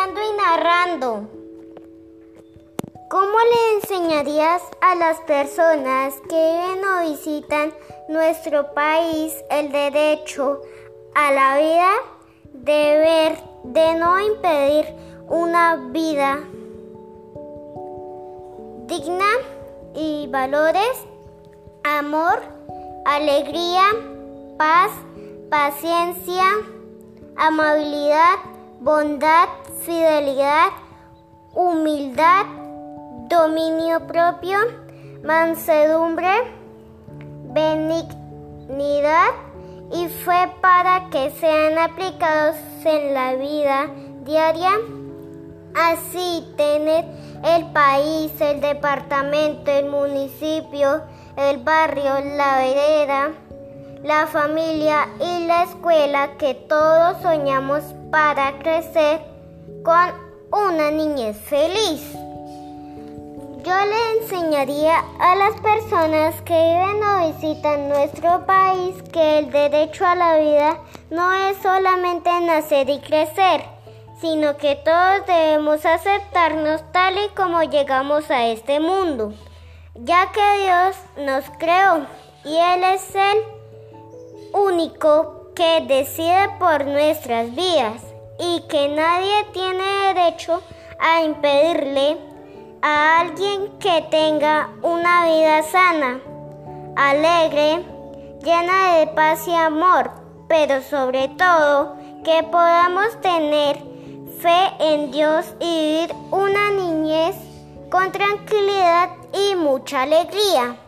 contando y narrando. ¿Cómo le enseñarías a las personas que viven o visitan nuestro país el derecho a la vida, de no impedir una vida digna y valores, amor, alegría, paz, paciencia, amabilidad, bondad, fidelidad, humildad, dominio propio, mansedumbre, benignidad, y fue para que sean aplicados en la vida diaria? Así tener el país, el departamento, el municipio, el barrio, la vereda, la familia y la escuela que todos soñamos para crecer con una niñez feliz. Yo le enseñaría a las personas que viven o visitan nuestro país que el derecho a la vida no es solamente nacer y crecer, sino que todos debemos aceptarnos tal y como llegamos a este mundo, ya que Dios nos creó y Él es el único que decide por nuestras vidas y que nadie tiene derecho a impedirle a alguien que tenga una vida sana, alegre, llena de paz y amor, pero sobre todo que podamos tener fe en Dios y vivir una niñez con tranquilidad y mucha alegría.